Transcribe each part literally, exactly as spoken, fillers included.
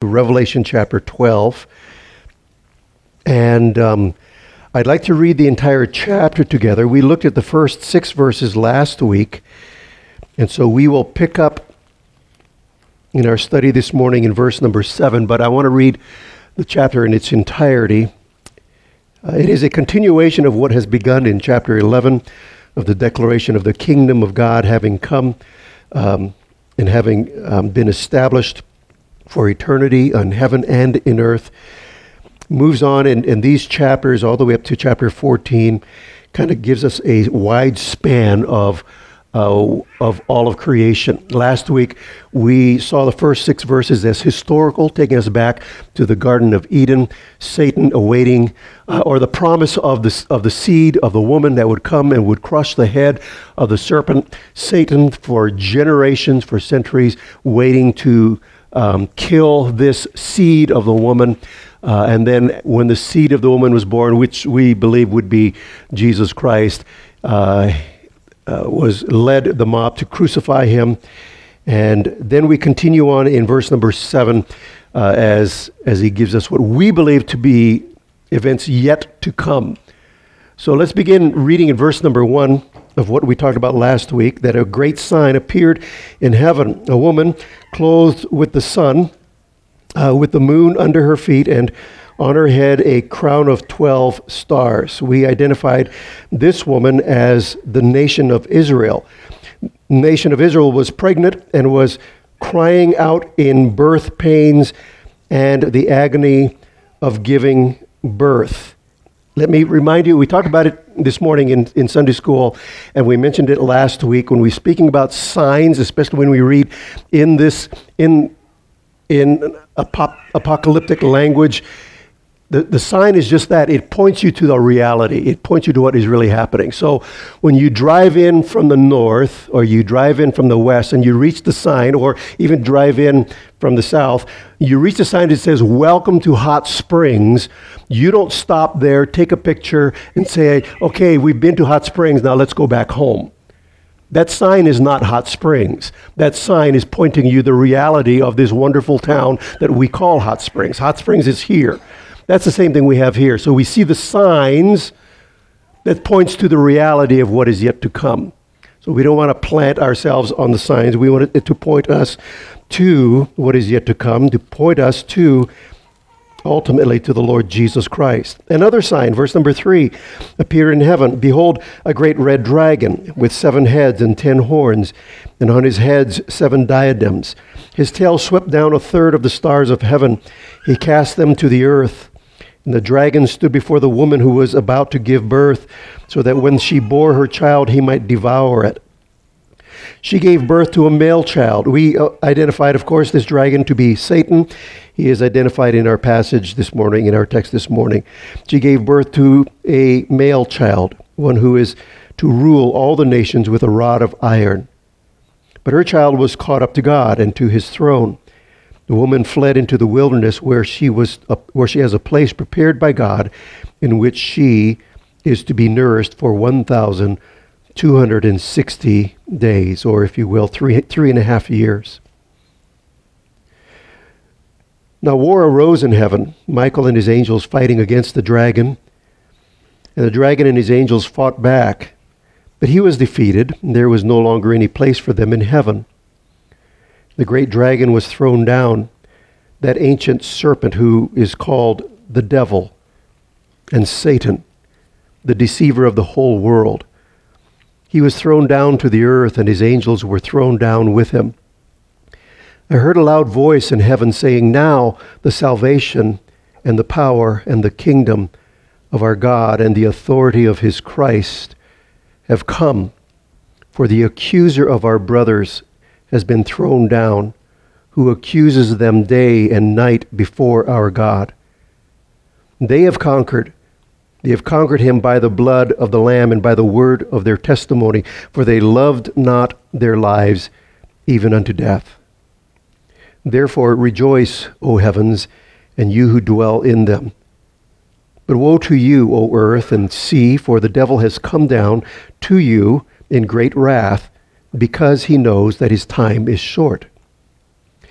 Revelation chapter twelve. And um, I'd like to read the entire chapter together. We looked at the first six verses last week, and so we will pick up in our study this morning in verse number seven, but I want to read the chapter in its entirety. Uh, it is a continuation of what has begun in chapter eleven of the declaration of the kingdom of God having come um, and having um, been established for eternity on heaven and in earth. Moves on in, in these chapters all the way up to chapter fourteen, kind of gives us a wide span of Uh, of all of creation. Last week, we saw the first six verses as historical, taking us back to the Garden of Eden, Satan awaiting, uh, or the promise of the, of the seed of the woman that would come and would crush the head of the serpent. Satan, for generations, for centuries, waiting to um, kill this seed of the woman. Uh, and then when the seed of the woman was born, which we believe would be Jesus Christ, uh, Uh, was led the mob to crucify him. And then we continue on in verse number seven uh, as, as he gives us what we believe to be events yet to come. So let's begin reading in verse number one of what we talked about last week, that a great sign appeared in heaven, a woman clothed with the sun, uh, with the moon under her feet, and on her head a crown of twelve stars. We identified this woman as the nation of Israel. Nation of Israel was pregnant and was crying out in birth pains and the agony of giving birth. Let me remind you, we talked about it this morning in, in Sunday school, and we mentioned it last week when we were speaking about signs, especially when we read in this, in, in apop- apocalyptic language. The, the sign is just that. It points you to the reality. It points you to what is really happening. So when you drive in from the north or you drive in from the west and you reach the sign, or even drive in from the south, you reach the sign that says, "Welcome to Hot Springs." You don't stop there, take a picture, and say, "Okay, we've been to Hot Springs, now let's go back home." That sign is not Hot Springs. That sign is pointing you the reality of this wonderful town that we call Hot Springs. Hot Springs is here. That's the same thing we have here. So we see the signs that points to the reality of what is yet to come. So we don't want to plant ourselves on the signs. We want it to point us to what is yet to come, to point us to, ultimately, to the Lord Jesus Christ. Another sign, verse number three, appeared in heaven. Behold, a great red dragon with seven heads and ten horns, and on his heads seven diadems. His tail swept down a third of the stars of heaven. He cast them to the earth. And the dragon stood before the woman who was about to give birth, so that when she bore her child, he might devour it. She gave birth to a male child. We uh, identified, of course, this dragon to be Satan. He is identified in our passage this morning, in our text this morning. She gave birth to a male child, one who is to rule all the nations with a rod of iron. But her child was caught up to God and to his throne. The woman fled into the wilderness where she was, uh, where she has a place prepared by God, in which she is to be nourished for one thousand two hundred sixty days, or if you will, three three and a half years. Now war arose in heaven, Michael and his angels fighting against the dragon, and the dragon and his angels fought back, but he was defeated, and there was no longer any place for them in heaven. The great dragon was thrown down, that ancient serpent who is called the devil and Satan, the deceiver of the whole world. He was thrown down to the earth, and his angels were thrown down with him. I heard a loud voice in heaven saying, "Now the salvation and the power and the kingdom of our God and the authority of his Christ have come, for the accuser of our brothers has been thrown down, who accuses them day and night before our God. They have conquered. They have conquered him by the blood of the Lamb and by the word of their testimony, for they loved not their lives even unto death. Therefore rejoice, O heavens, and you who dwell in them. But woe to you, O earth and sea, for the devil has come down to you in great wrath, because he knows that his time is short.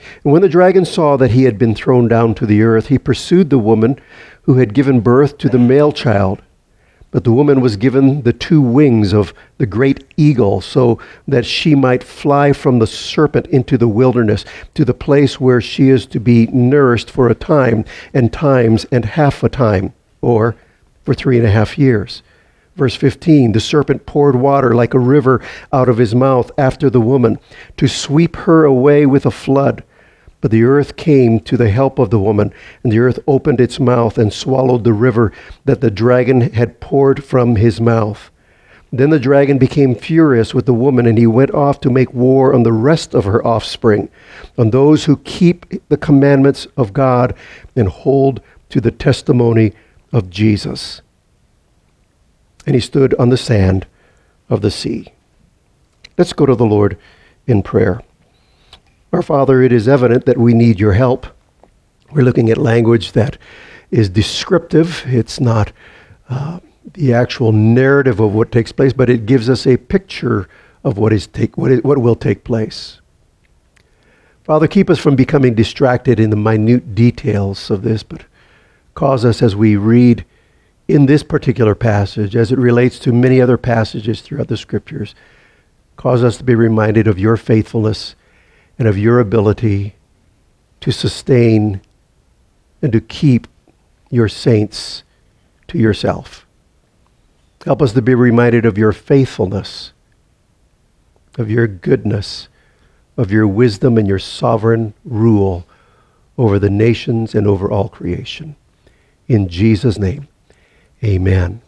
And when the dragon saw that he had been thrown down to the earth, he pursued the woman who had given birth to the male child. But the woman was given the two wings of the great eagle, so that she might fly from the serpent into the wilderness, to the place where she is to be nourished for a time, and times, and half a time, or for three and a half years. Verse fifteen, the serpent poured water like a river out of his mouth after the woman, to sweep her away with a flood. But the earth came to the help of the woman, and the earth opened its mouth and swallowed the river that the dragon had poured from his mouth. Then the dragon became furious with the woman, and he went off to make war on the rest of her offspring, on those who keep the commandments of God and hold to the testimony of Jesus. And he stood on the sand of the sea. Let's go to the Lord in prayer. Our Father, it is evident that we need your help. We're looking at language that is descriptive. It's not uh, the actual narrative of what takes place, but it gives us a picture of what is take what, is, what will take place. Father, keep us from becoming distracted in the minute details of this, but cause us as we read in this particular passage, as it relates to many other passages throughout the Scriptures, cause us to be reminded of your faithfulness and of your ability to sustain and to keep your saints to yourself. Help us to be reminded of your faithfulness, of your goodness, of your wisdom and your sovereign rule over the nations and over all creation. In Jesus' name, amen.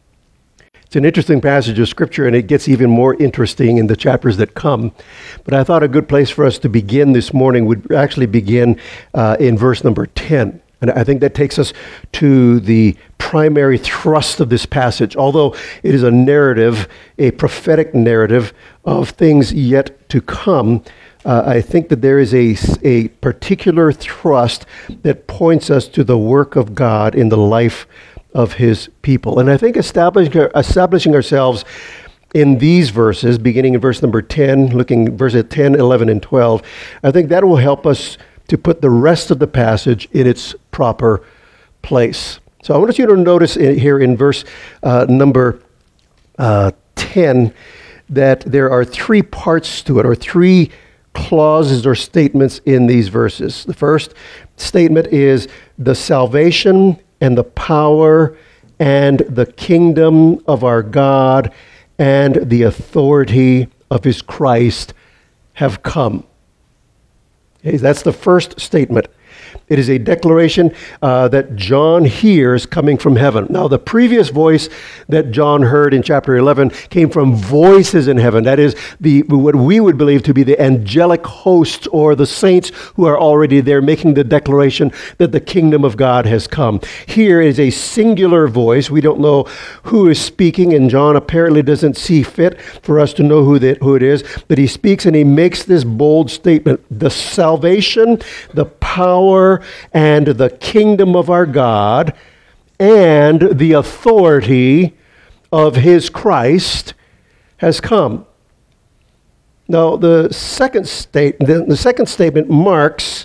It's an interesting passage of Scripture, and it gets even more interesting in the chapters that come. But I thought a good place for us to begin this morning would actually begin uh, in verse number ten. And I think that takes us to the primary thrust of this passage. Although it is a narrative, a prophetic narrative of things yet to come, uh, I think that there is a, a particular thrust that points us to the work of God in the life of his people. And I think establishing, establishing ourselves in these verses, beginning in verse number ten, looking verses ten, eleven, and twelve, I think that will help us to put the rest of the passage in its proper place. So I want you to notice in, here in verse uh, number uh, ten that there are three parts to it, or three clauses or statements in these verses. The first statement is the salvation and the power and the kingdom of our God and the authority of his Christ have come. Okay, that's the first statement. It is a declaration uh, that John hears coming from heaven. Now, the previous voice that John heard in chapter eleven came from voices in heaven. That is, the what we would believe to be the angelic hosts, or the saints who are already there making the declaration that the kingdom of God has come. Here is a singular voice. We don't know who is speaking, and John apparently doesn't see fit for us to know who, that, who it is. But he speaks and he makes this bold statement: the salvation, the power, and the kingdom of our God and the authority of his Christ has come. Now, the second state, the, the second statement marks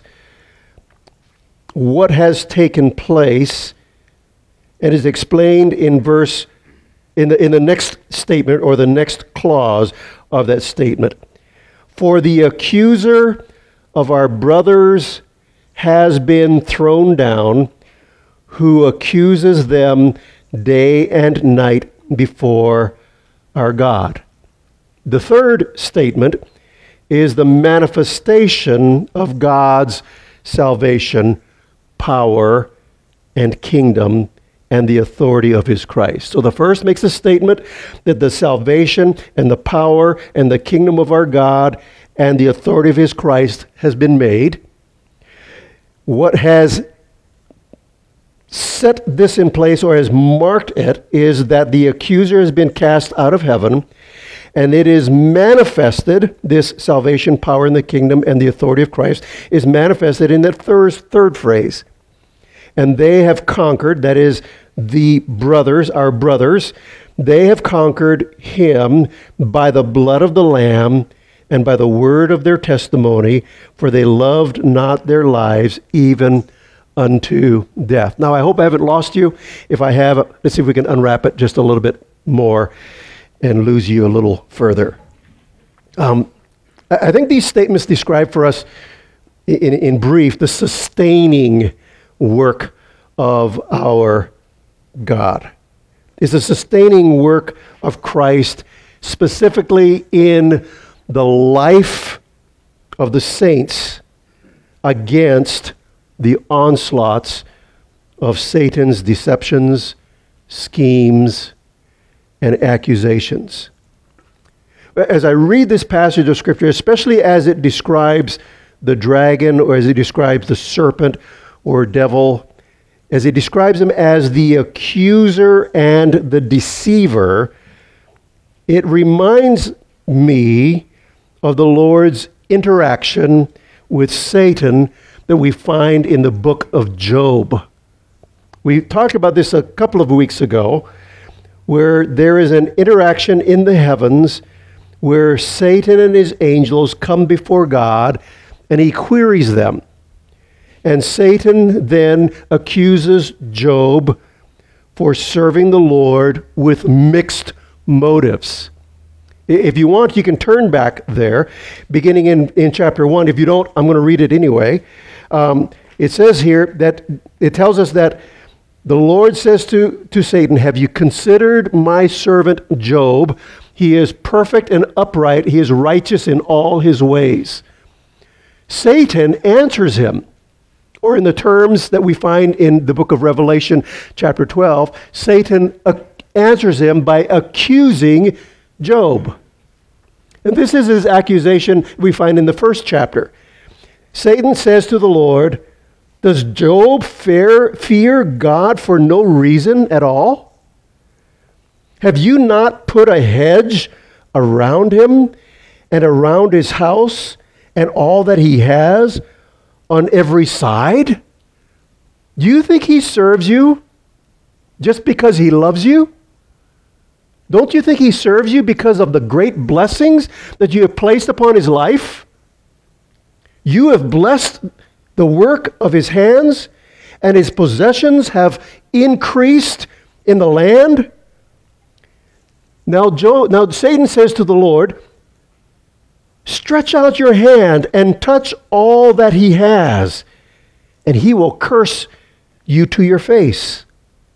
what has taken place and is explained in verse in the in the next statement, or the next clause of that statement. For the accuser of our brothers has been thrown down, who accuses them day and night before our God. The third statement is the manifestation of God's salvation, power, and kingdom, and the authority of his Christ. So the first makes a statement that the salvation and the power and the kingdom of our God and the authority of his Christ has been made. What has set this in place, or has marked it, is that the accuser has been cast out of heaven, and it is manifested, this salvation, power, and the kingdom, and the authority of Christ is manifested in that third, third phrase. And they have conquered, that is, the brothers, our brothers, they have conquered him by the blood of the Lamb and by the word of their testimony, for they loved not their lives even unto death. Now, I hope I haven't lost you. If I have, let's see if we can unwrap it just a little bit more and lose you a little further. Um, I think these statements describe for us, in, in brief, the sustaining work of our God. It's the sustaining work of Christ, specifically in the life of the saints against the onslaughts of Satan's deceptions, schemes, and accusations. As I read this passage of Scripture, especially as it describes the dragon, or as it describes the serpent or devil, as it describes him as the accuser and the deceiver, it reminds me of the Lord's interaction with Satan that we find in the book of Job. We talked about this a couple of weeks ago, where there is an interaction in the heavens where Satan and his angels come before God and he queries them. And Satan then accuses Job for serving the Lord with mixed motives. If you want, you can turn back there, beginning in, in chapter one. If you don't, I'm going to read it anyway. Um, it says here that, it tells us that the Lord says to, to Satan, "Have you considered my servant Job? He is perfect and upright. He is righteous in all his ways." Satan answers him, or in the terms that we find in the book of Revelation, chapter twelve, Satan uh, answers him by accusing Job. And this is his accusation we find in the first chapter. Satan says to the Lord, "Does Job fear, fear God for no reason at all? Have you not put a hedge around him and around his house and all that he has on every side? Do you think he serves you just because he loves you? Don't you think he serves you because of the great blessings that you have placed upon his life? You have blessed the work of his hands, and his possessions have increased in the land." Now, Job, now Satan says to the Lord, "Stretch out your hand and touch all that he has, and he will curse you to your face."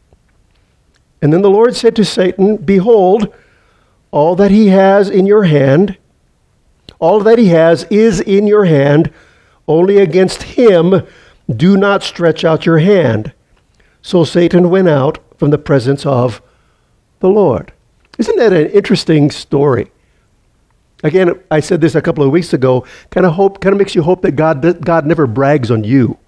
And then the Lord said to Satan, "Behold, all that he has in your hand, all that he has is in your hand, only against him do not stretch out your hand." So Satan went out from the presence of the Lord. Isn't that an interesting story? Again, I said this a couple of weeks ago, kind of hope, kind of makes you hope that God, God never brags on you.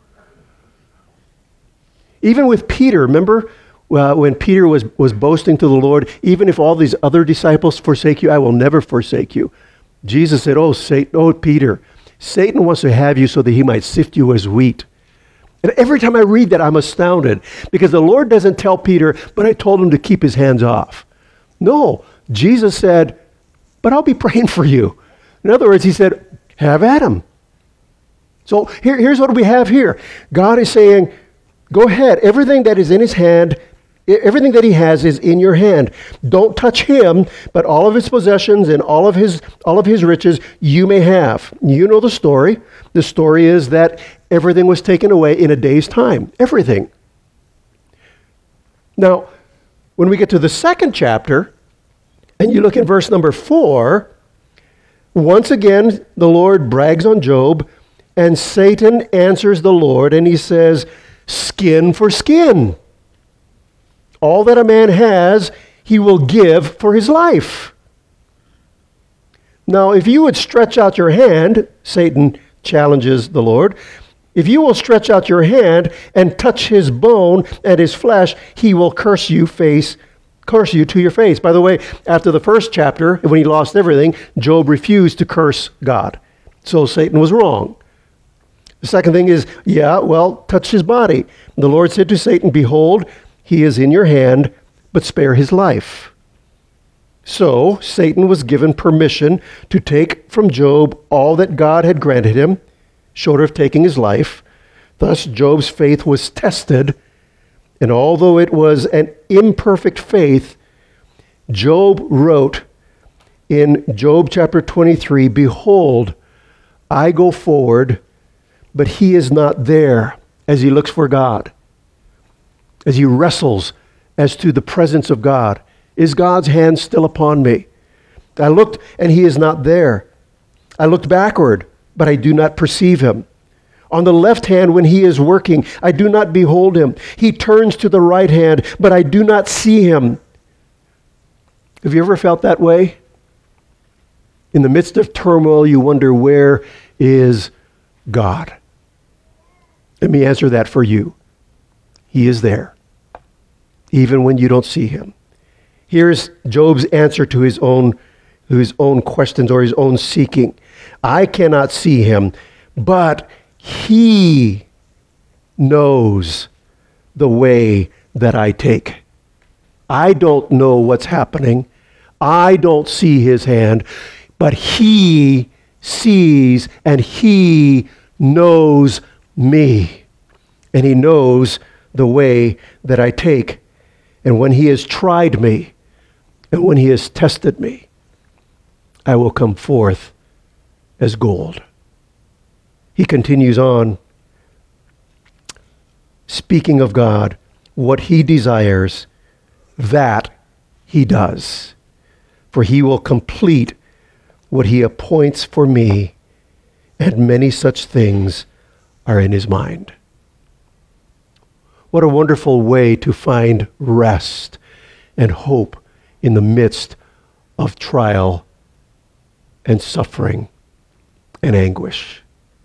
Even with Peter, remember uh, when Peter was, was boasting to the Lord, "Even if all these other disciples forsake you, I will never forsake you." Jesus said, "Oh, Satan, oh, Peter, Satan wants to have you so that he might sift you as wheat." And every time I read that, I'm astounded, because the Lord doesn't tell Peter, "But I told him to keep his hands off." No, Jesus said, "But I'll be praying for you." In other words, he said, "Have at him." So here, here's what we have here. God is saying, go ahead. Everything that is in his hand, everything that he has is in your hand. Don't touch him, but all of his possessions and all of his all of his riches you may have. You know the story. The story is that everything was taken away in a day's time. Everything. Now, when we get to the second chapter, and you look at verse number four, once again, the Lord brags on Job, and Satan answers the Lord, and he says, "Skin for skin. All that a man has, he will give for his life." Now, if you would stretch out your hand, Satan challenges the Lord, "If you will stretch out your hand and touch his bone and his flesh, he will curse you face, curse you to your face." By the way, after the first chapter, when he lost everything, Job refused to curse God. So Satan was wrong. The second thing is, yeah, well, touch his body. The Lord said to Satan, "Behold, he is in your hand, but spare his life." So Satan was given permission to take from Job all that God had granted him, short of taking his life. Thus Job's faith was tested, and although it was an imperfect faith, Job wrote in Job chapter twenty-three, "Behold, I go forward, but he is not there," as he looks for God, as he wrestles as to the presence of God. Is God's hand still upon me? I looked, and he is not there. I looked backward, but I do not perceive him. On the left hand, when he is working, I do not behold him. He turns to the right hand, but I do not see him. Have you ever felt that way? In the midst of turmoil, you wonder, where is God? Let me answer that for you. He is there, even when you don't see him. Here's Job's answer to his own, to his own questions or his own seeking. I cannot see him, but he knows the way that I take. I don't know what's happening. I don't see his hand, but he sees and he knows me. And he knows the way that I take. And when he has tried me, and when he has tested me, I will come forth as gold. He continues on, speaking of God, what he desires, that he does. For he will complete what he appoints for me, and many such things are in his mind. What a wonderful way to find rest and hope in the midst of trial and suffering and anguish.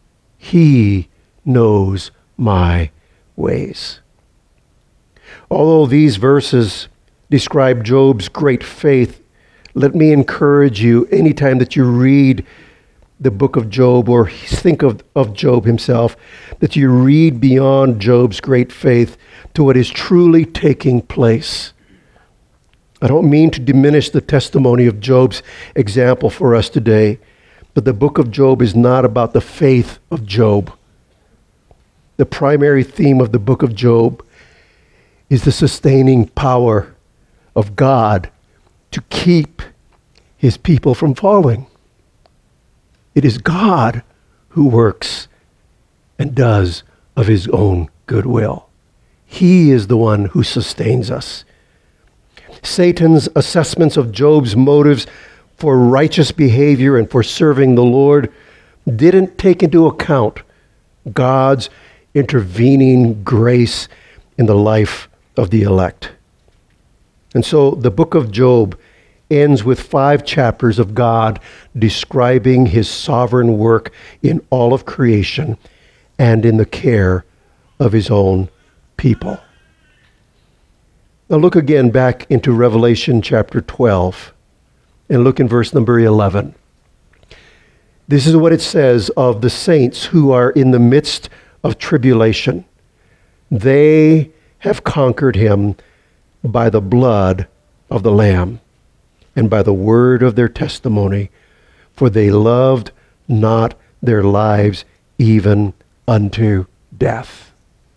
He knows my ways. Although these verses describe Job's great faith, let me encourage you, anytime that you read the book of Job or think of, of Job himself, that you read beyond Job's great faith to what is truly taking place. I don't mean to diminish the testimony of Job's example for us today, but the book of Job is not about the faith of Job. The primary theme of the book of Job is the sustaining power of God to keep his people from falling. It is God who works and does of his own goodwill. He is the one who sustains us. Satan's assessments of Job's motives for righteous behavior and for serving the Lord didn't take into account God's intervening grace in the life of the elect. And so the book of Job ends with five chapters of God describing his sovereign work in all of creation and in the care of his own people. Now look again back into Revelation chapter twelve and look in verse number eleven. This is what it says of the saints who are in the midst of tribulation. They have conquered him by the blood of the Lamb and by the word of their testimony, for they loved not their lives even unto death.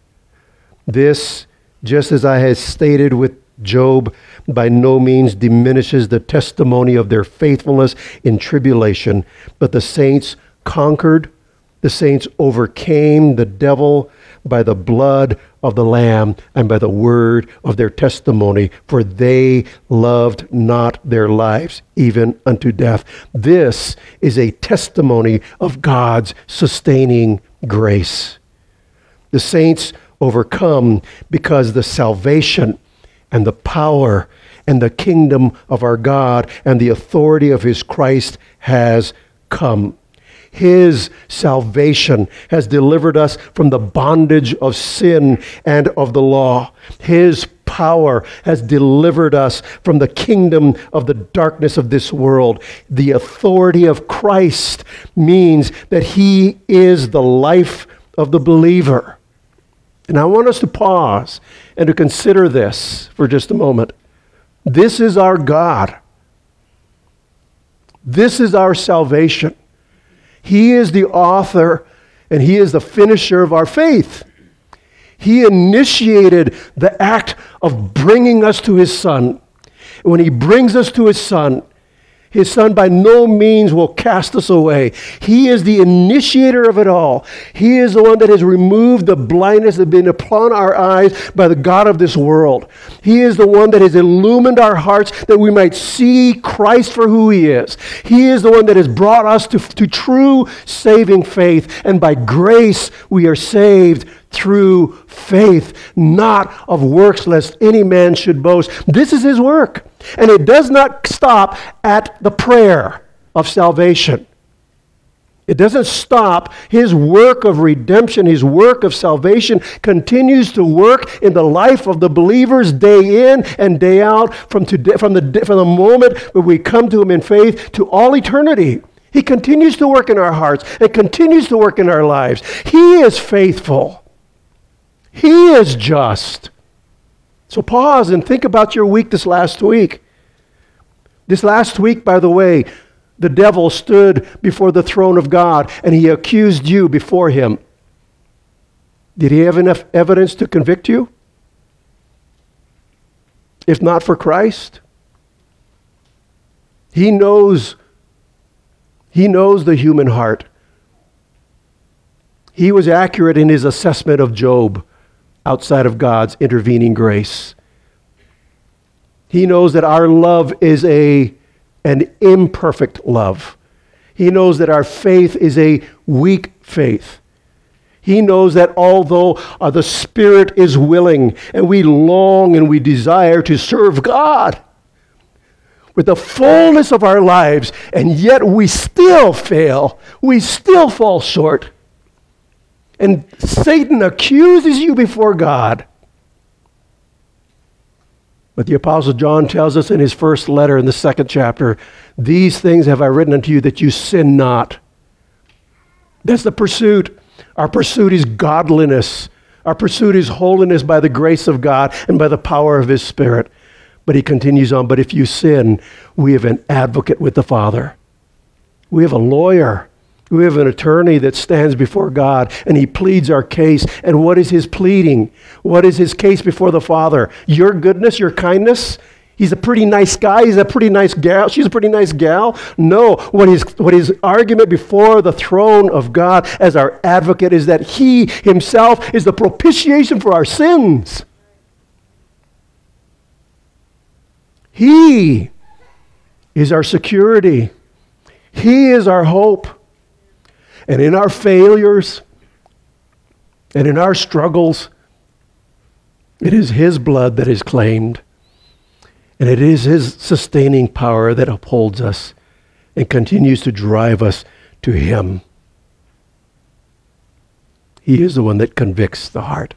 This, just as I had stated with Job, by no means diminishes the testimony of their faithfulness in tribulation, but the saints conquered, the saints overcame the devil by the blood of the Lamb and by the word of their testimony, for they loved not their lives even unto death. This is a testimony of God's sustaining grace. The saints overcome because the salvation and the power and the kingdom of our God and the authority of his Christ has come. His salvation has delivered us from the bondage of sin and of the law. His power has delivered us from the kingdom of the darkness of this world. The authority of Christ means that he is the life of the believer. And I want us to pause and to consider this for just a moment. This is our God. This is our salvation. He is the author and he is the finisher of our faith. He initiated the act of bringing us to his Son. When he brings us to his Son, his Son by no means will cast us away. He is the initiator of it all. He is the one that has removed the blindness that has been upon our eyes by the God of this world. He is the one that has illumined our hearts that we might see Christ for who he is. He is the one that has brought us to, to true saving faith. And by grace we are saved through faith, not of works, lest any man should boast. This is his work. And it does not stop at the prayer of salvation. It doesn't stop. His work of redemption, his work of salvation continues to work in the life of the believers day in and day out from, today, from, the, from the moment when we come to him in faith to all eternity. He continues to work in our hearts and continues to work in our lives. He is faithful. He is just. So pause and think about your week this last week. This last week, by the way, the devil stood before the throne of God and he accused you before him. Did he have enough evidence to convict you? If not for Christ? He knows, he knows the human heart. He was accurate in his assessment of Job outside of God's intervening grace. He knows that our love is a, an imperfect love. He knows that our faith is a weak faith. He knows that although uh, the Spirit is willing and we long and we desire to serve God with the fullness of our lives, and yet we still fail, we still fall short. And Satan accuses you before God. But the Apostle John tells us in his first letter in the second chapter, these things have I written unto you that you sin not. That's the pursuit. Our pursuit is godliness. Our pursuit is holiness by the grace of God and by the power of his Spirit. But he continues on, but if you sin, we have an advocate with the Father. We have a lawyer. We have an attorney that stands before God and he pleads our case. And what is his pleading? What is his case before the Father? Your goodness, your kindness? He's a pretty nice guy. He's a pretty nice gal. She's a pretty nice gal. No, what his, what his argument before the throne of God as our advocate is that he himself is the propitiation for our sins. He is our security. He is our hope. And in our failures and in our struggles, it is his blood that is claimed. And it is his sustaining power that upholds us and continues to drive us to him. He is the one that convicts the heart.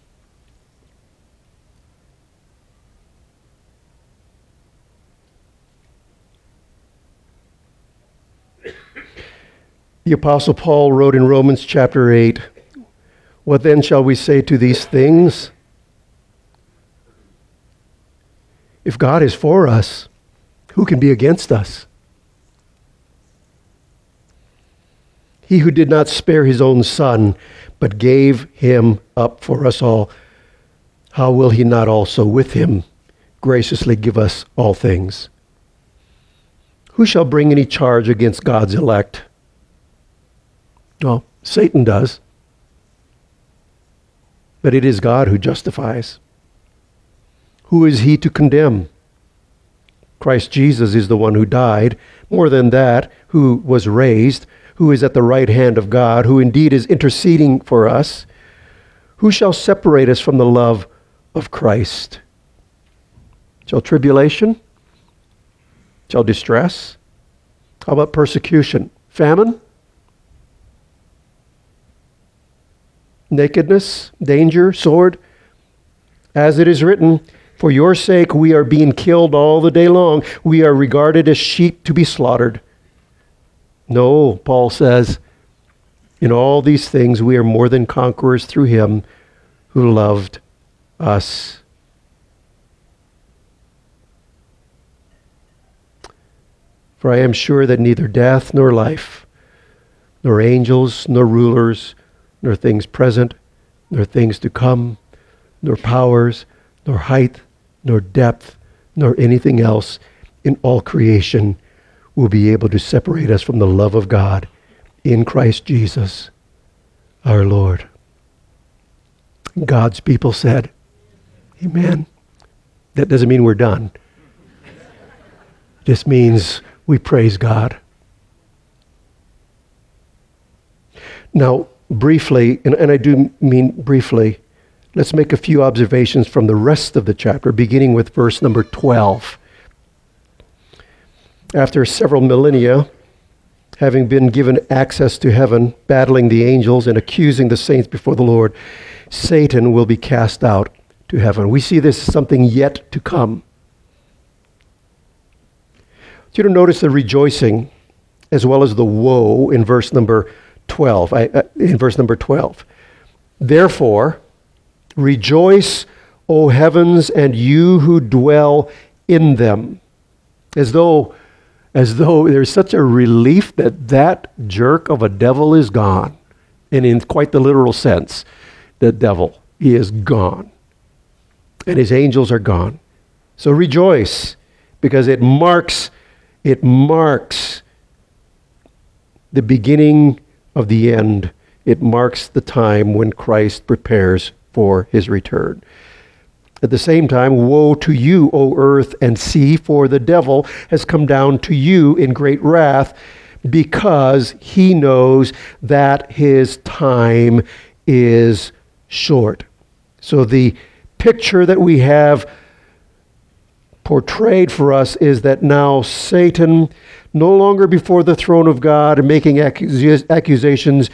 The Apostle Paul wrote in Romans chapter eight, what then shall we say to these things? If God is for us, who can be against us? He who did not spare his own son, but gave him up for us all, how will he not also with him graciously give us all things? Who shall bring any charge against God's elect? Well, Satan does. But it is God who justifies. Who is he to condemn? Christ Jesus is the one who died. More than that, who was raised, who is at the right hand of God, who indeed is interceding for us. Who shall separate us from the love of Christ? Shall tribulation? Shall distress? How about persecution? Famine? Nakedness, danger, sword? As it is written, for your sake we are being killed all the day long. We are regarded as sheep to be slaughtered. No, Paul says, in all these things we are more than conquerors through him who loved us. For I am sure that neither death nor life, nor angels, nor rulers, nor things present, nor things to come, nor powers, nor height, nor depth, nor anything else in all creation will be able to separate us from the love of God in Christ Jesus, our Lord. God's people said, amen. That doesn't mean we're done. Just means we praise God. Now, briefly, and, and I do mean briefly, let's make a few observations from the rest of the chapter, beginning with verse number twelve. After several millennia, having been given access to heaven, battling the angels and accusing the saints before the Lord, Satan will be cast out to heaven. We see this as something yet to come. You don't notice the rejoicing as well as the woe in verse number twelve. I, uh, in verse number twelve. Therefore, rejoice, O heavens, and you who dwell in them. As though, as though there's such a relief that that jerk of a devil is gone. And in quite the literal sense, the devil, he is gone. And his angels are gone. So rejoice, because it marks, it marks the beginning of the end. It marks the time when Christ prepares for his return. At the same time, woe to you, O earth and sea, for the devil has come down to you in great wrath, because he knows that his time is short. So the picture that we have portrayed for us is that now Satan, no longer before the throne of God, making accus- accusations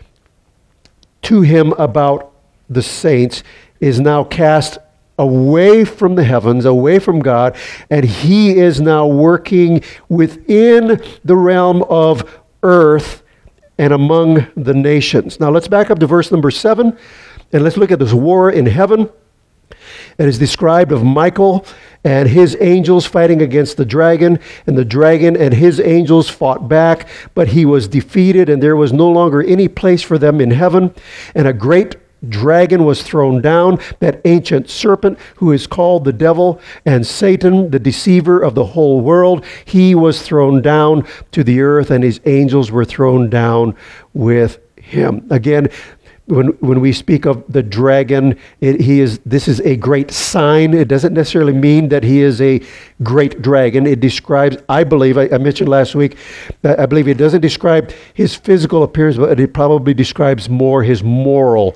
to him about the saints, is now cast away from the heavens, away from God, and he is now working within the realm of earth and among the nations. Now let's back up to verse number seven, and let's look at this war in heaven. It is described of Michael and his angels fighting against the dragon, and the dragon and his angels fought back, but he was defeated, and there was no longer any place for them in heaven. And a great dragon was thrown down, that ancient serpent who is called the devil and Satan, the deceiver of the whole world. He was thrown down to the earth, and his angels were thrown down with him. Again, When when we speak of the dragon, it, he is. This is a great sign. It doesn't necessarily mean that he is a great dragon. It describes, I believe, I, I mentioned last week, that I believe it doesn't describe his physical appearance, but it probably describes more his moral,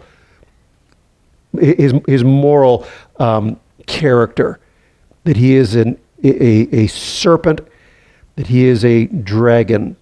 his his moral um, character. That he is an a, a serpent, that he is a dragon.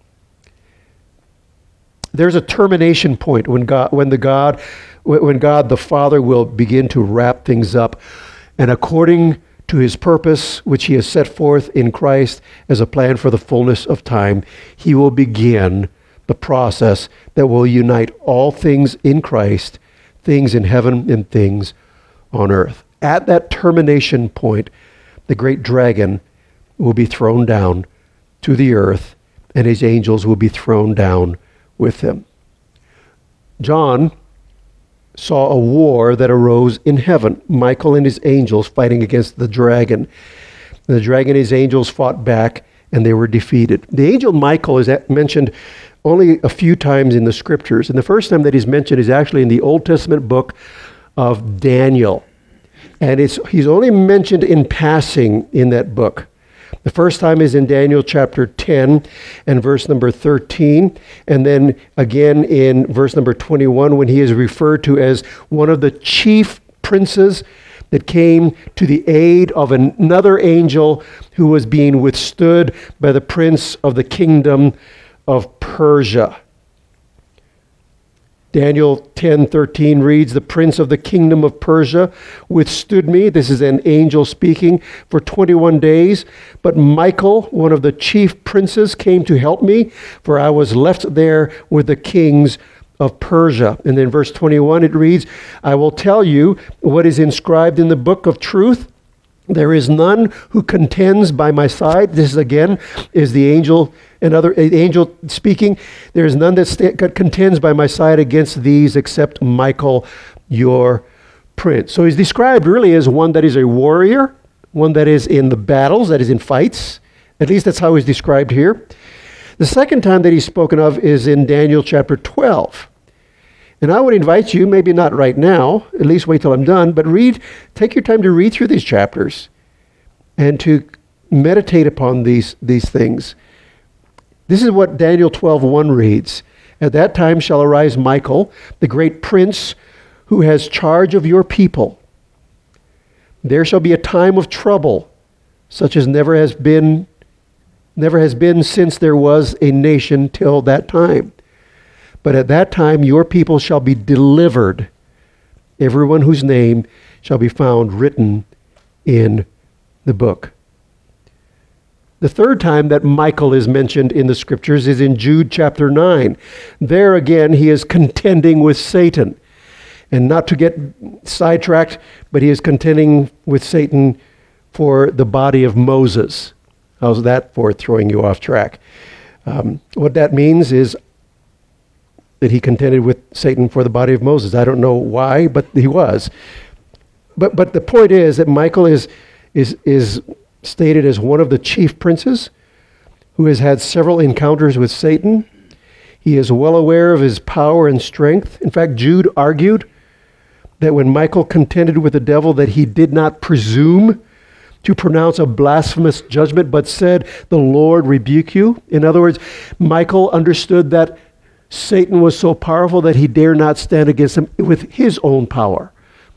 There's a termination point when God, when the God, when God the Father will begin to wrap things up, and according to his purpose, which he has set forth in Christ as a plan for the fullness of time, he will begin the process that will unite all things in Christ, things in heaven and things on earth. At that termination point, the great dragon will be thrown down to the earth, and his angels will be thrown down with him. John saw a war that arose in heaven. Michael and his angels fighting against the dragon. The dragon and his angels fought back, and they were defeated. The angel Michael is mentioned only a few times in the scriptures, and the first time that he's mentioned is actually in the Old Testament book of Daniel. And it's he's only mentioned in passing in that book. The first time is in Daniel chapter ten and verse number thirteen, and then again in verse number twenty-one when he is referred to as one of the chief princes that came to the aid of another angel who was being withstood by the prince of the kingdom of Persia. Daniel ten thirteen reads, "The prince of the kingdom of Persia withstood me," this is an angel speaking, "for twenty-one days. But Michael, one of the chief princes, came to help me, for I was left there with the kings of Persia." And then verse twenty-one, it reads, "I will tell you what is inscribed in the book of truth. There is none who contends by my side. This is again is the angel, another angel speaking. There is none that st- contends by my side against these except Michael, your prince. So he's described really as one that is a warrior, one that is in the battles, that is in fights. At least that's how he's described here. The second time that he's spoken of is in Daniel chapter twelve. And I would invite you, maybe not right now, at least wait till I'm done, but read, take your time to read through these chapters and to meditate upon these, these things. This is what Daniel twelve one reads. At that time shall arise Michael, the great prince who has charge of your people. There shall be a time of trouble, such as never has been, never has been since there was a nation till that time. But at that time your people shall be delivered, everyone whose name shall be found written in the book. The third time that Michael is mentioned in the scriptures is in Jude chapter nine. There again he is contending with Satan. And not to get sidetracked, but he is contending with Satan for the body of Moses. How's that for throwing you off track? Um, what that means is that he contended with Satan for the body of Moses. I don't know why, but he was. But but the point is that Michael is is is stated as one of the chief princes who has had several encounters with Satan. He is well aware of his power and strength. In fact, Jude argued that when Michael contended with the devil, that he did not presume to pronounce a blasphemous judgment, but said, "The Lord rebuke you." In other words, Michael understood that Satan was so powerful that he dare not stand against him with his own power.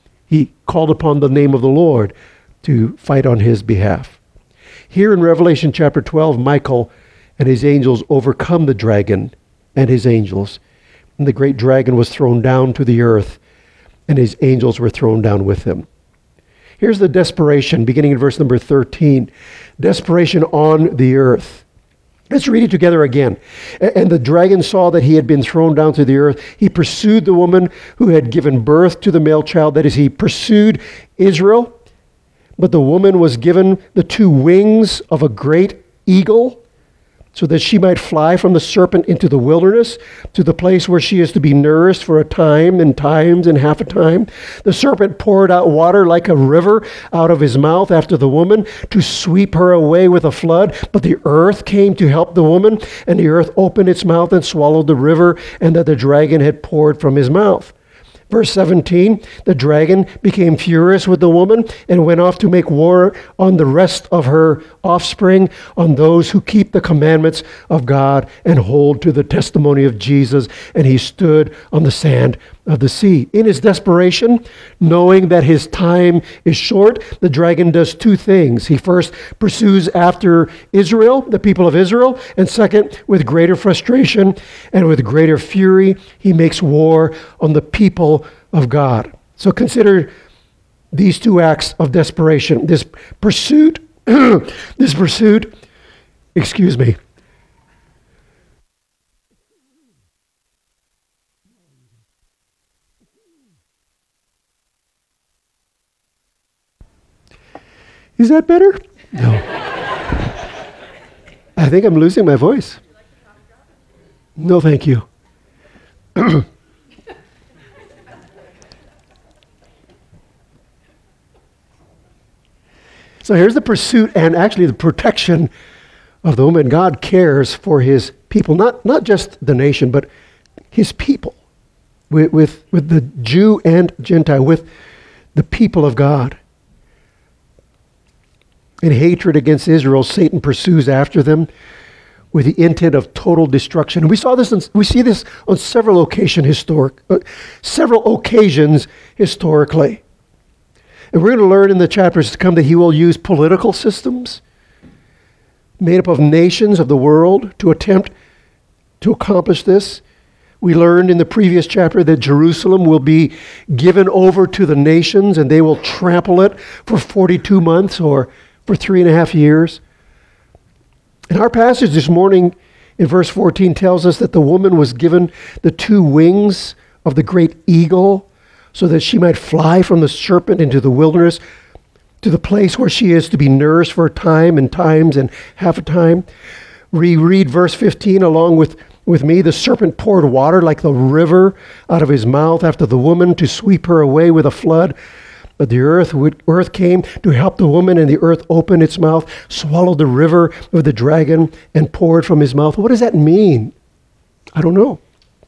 He called upon the name of the Lord to fight on his behalf. Here in Revelation chapter twelve, Michael and his angels overcome the dragon and his angels. And the great dragon was thrown down to the earth, and his angels were thrown down with him. Here's the desperation, beginning in verse number thirteen. Desperation on the earth. Let's read it together again. And the dragon saw that he had been thrown down to the earth. He pursued the woman who had given birth to the male child. That is, he pursued Israel. But the woman was given the two wings of a great eagle, so that she might fly from the serpent into the wilderness, to the place where she is to be nourished for a time and times and half a time. The serpent poured out water like a river out of his mouth after the woman to sweep her away with a flood. But the earth came to help the woman, and the earth opened its mouth and swallowed the river, and that the dragon had poured from his mouth. Verse seventeen, the dragon became furious with the woman and went off to make war on the rest of her offspring, on those who keep the commandments of God and hold to the testimony of Jesus. And he stood on the sand of the sea. In his desperation, knowing that his time is short, the dragon does two things. He first pursues after Israel, the people of Israel, and second, with greater frustration and with greater fury, he makes war on the people of God. So consider these two acts of desperation. This pursuit, this pursuit, excuse me, Is that better? No. I think I'm losing my voice. No, thank you. So here's the pursuit and actually the protection of the woman. God cares for his people, not, not just the nation, but his people, with, with, with the Jew and Gentile, with the people of God. In hatred against Israel, Satan pursues after them with the intent of total destruction. And we saw this. In, we see this on several occasion historic, uh, several occasions historically. And we're going to learn in the chapters to come that he will use political systems made up of nations of the world to attempt to accomplish this. We learned in the previous chapter that Jerusalem will be given over to the nations, and they will trample it for forty-two months or for three and a half years. And our passage this morning in verse fourteen tells us that the woman was given the two wings of the great eagle so that she might fly from the serpent into the wilderness to the place where she is to be nourished for a time and times and half a time. Reread verse fifteen along with, with me. The serpent poured water like the river out of his mouth after the woman to sweep her away with a flood. But the earth, would, earth came to help the woman, and the earth opened its mouth, swallowed the river of the dragon, and poured from his mouth. What does that mean? I don't know.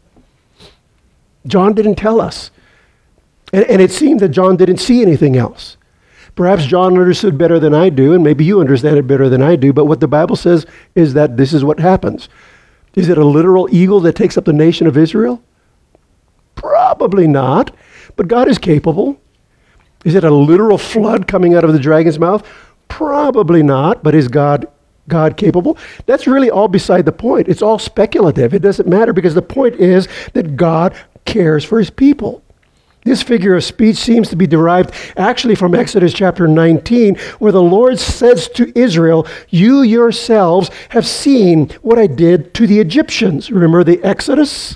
John didn't tell us. And, and it seemed that John didn't see anything else. Perhaps John understood better than I do, and maybe you understand it better than I do, but what the Bible says is that this is what happens. Is it a literal eagle that takes up the nation of Israel? Probably not, but God is capable. Is it a literal flood coming out of the dragon's mouth? Probably not, but is God God capable? That's really all beside the point. It's all speculative. It doesn't matter because the point is that God cares for his people. This figure of speech seems to be derived actually from Exodus chapter nineteen, where the Lord says to Israel, "You yourselves have seen what I did to the Egyptians." Remember the Exodus?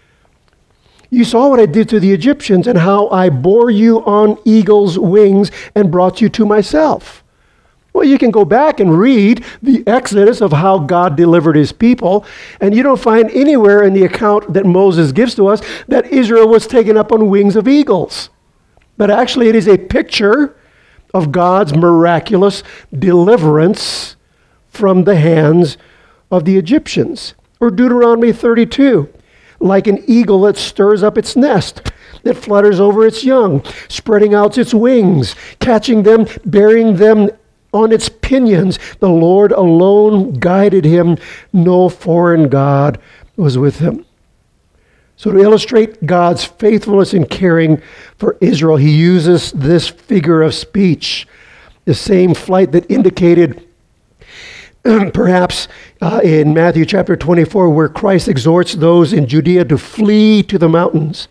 You saw what I did to the Egyptians and how I bore you on eagle's wings and brought you to myself. Well, you can go back and read the Exodus of how God delivered his people, and you don't find anywhere in the account that Moses gives to us that Israel was taken up on wings of eagles. But actually, it is a picture of God's miraculous deliverance from the hands of the Egyptians. Or Deuteronomy thirty-two. Like an eagle that stirs up its nest, that flutters over its young, spreading out its wings, catching them, bearing them on its pinions. The Lord alone guided him. No foreign god was with him. So to illustrate God's faithfulness in caring for Israel, he uses this figure of speech, the same flight that indicated perhaps uh, in Matthew chapter twenty-four, where Christ exhorts those in Judea to flee to the mountains.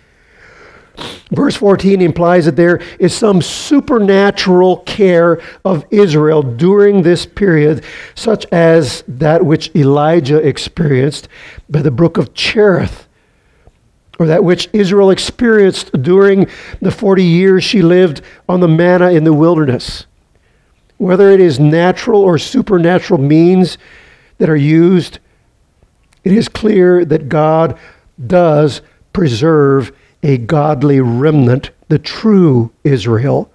Verse fourteen implies that there is some supernatural care of Israel during this period, such as that which Elijah experienced by the brook of Cherith, or that which Israel experienced during the forty years she lived on the manna in the wilderness. Whether it is natural or supernatural means that are used, it is clear that God does preserve a godly remnant, the true Israel,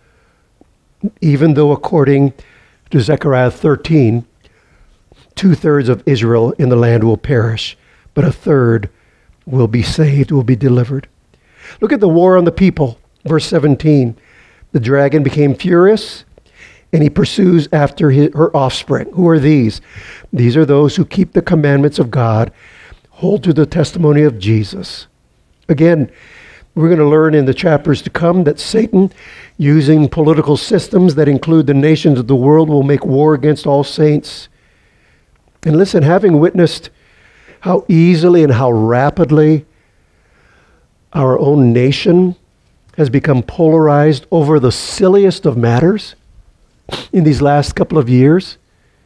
even though according to Zechariah thirteen, two-thirds of Israel in the land will perish, but a third will be saved, will be delivered. Look at the war on the people, verse seventeen. The dragon became furious, and he pursues after his, her offspring. Who are these? These are those who keep the commandments of God, hold to the testimony of Jesus. Again, we're going to learn in the chapters to come that Satan, using political systems that include the nations of the world, will make war against all saints. And listen, having witnessed how easily and how rapidly our own nation has become polarized over the silliest of matters in these last couple of years,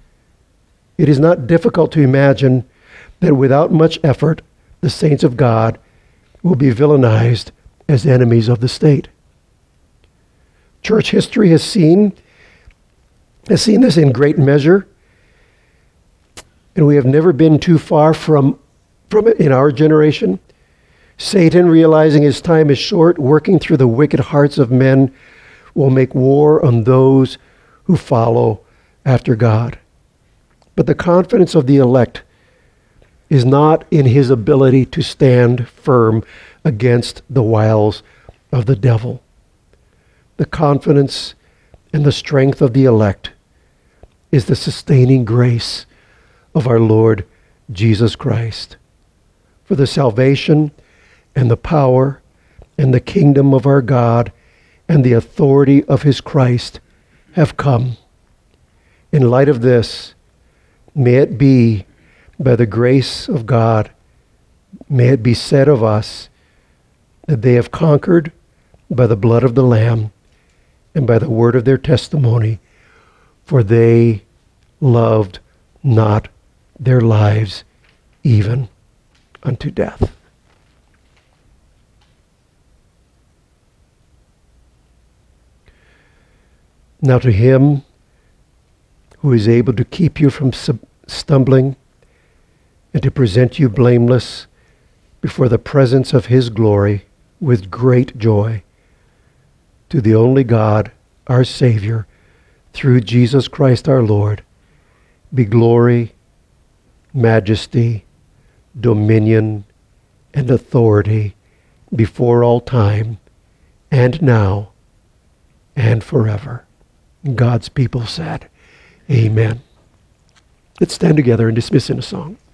it is not difficult to imagine that without much effort, the saints of God will be villainized as enemies of the state. Church history has seen, has seen this in great measure, and we have never been too far from, from it in our generation. Satan, realizing his time is short, working through the wicked hearts of men, will make war on those who follow after God. But the confidence of the elect is not in his ability to stand firm against the wiles of the devil. The confidence and the strength of the elect is the sustaining grace of our Lord Jesus Christ. For the salvation and the power and the kingdom of our God and the authority of his Christ have come. In light of this, may it be by the grace of God, may it be said of us that they have conquered by the blood of the Lamb and by the word of their testimony, for they loved not their lives even unto death. Now to him who is able to keep you from sub- stumbling and to present you blameless before the presence of his glory with great joy, to the only God, our Savior, through Jesus Christ our Lord, be glory, majesty, dominion, and authority before all time, and now, and forever. God's people said, Amen. Let's stand together and dismiss in a song.